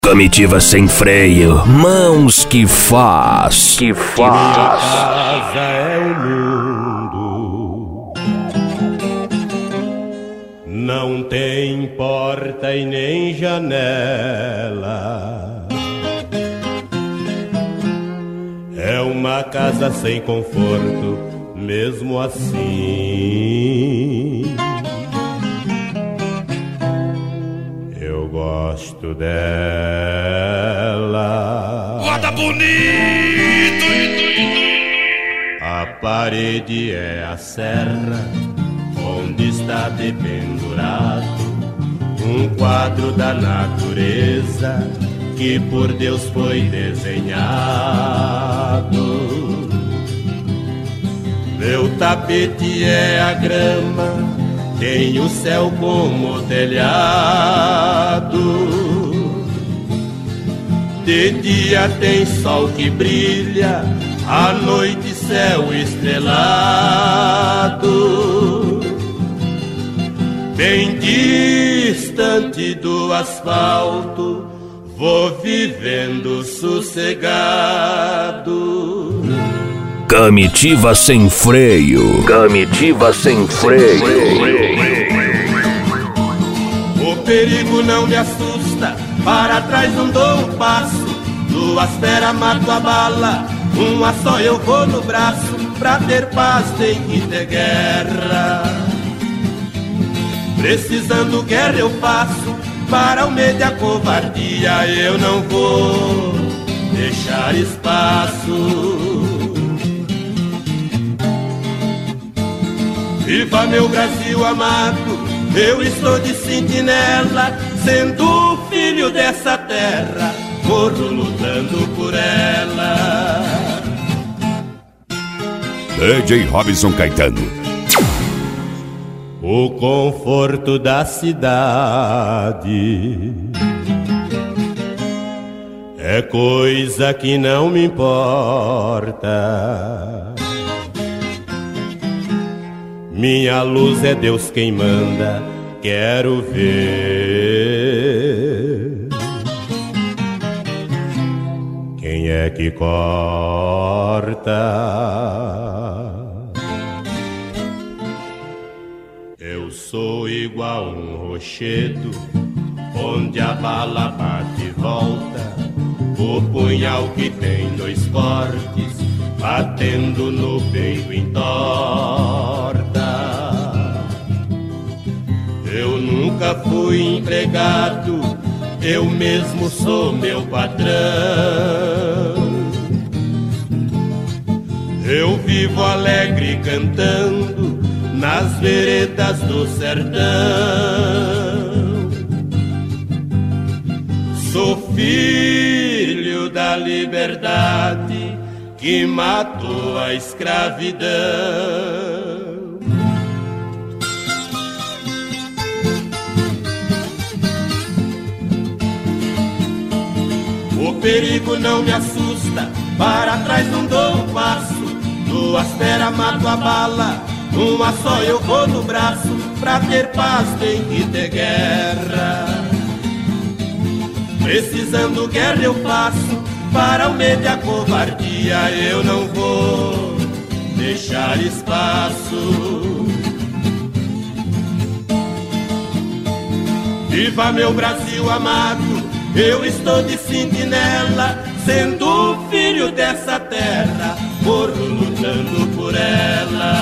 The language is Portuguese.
Comitiva sem freio, mãos que faz. Minha casa é o mundo, não tem porta e nem janela. É uma casa sem conforto, mesmo assim. Eu gosto dela. Guarda bonito! A parede é a serra onde está dependurado um quadro da natureza que por Deus foi desenhado. Meu tapete é a grama, tem o céu como telhado. De dia tem sol que brilha, à noite céu estrelado. Bem distante do asfalto, vou vivendo sossegado. Comitiva sem freio. Comitiva sem freio. O perigo não me assusta, para trás não dou um passo. Duas feras mato a bala, uma só eu vou no braço. Pra ter paz tem que ter guerra. Precisando guerra eu faço, para o medo e a covardia eu não vou deixar espaço. Viva meu Brasil amado, eu estou de sentinela, sendo filho dessa terra, morro lutando por ela. DJ Robson Caetano. O conforto da cidade é coisa que não me importa. Minha luz é Deus quem manda, quero ver quem é que corta. Eu sou igual um rochedo, onde a bala bate e volta. O punhal que tem dois cortes, batendo no peito entorta. Eu nunca fui empregado, eu mesmo sou meu patrão. Eu vivo alegre cantando nas veredas do sertão. Sou filho da liberdade que matou a escravidão. O perigo não me assusta, para trás não dou um passo. Duas feras mato a bala, uma só eu vou no braço. Pra ter paz tem que ter guerra. Precisando guerra eu faço, para o medo e a covardia eu não vou deixar espaço. Viva meu Brasil amado, eu estou de sentinela, sendo filho dessa terra, morro lutando por ela.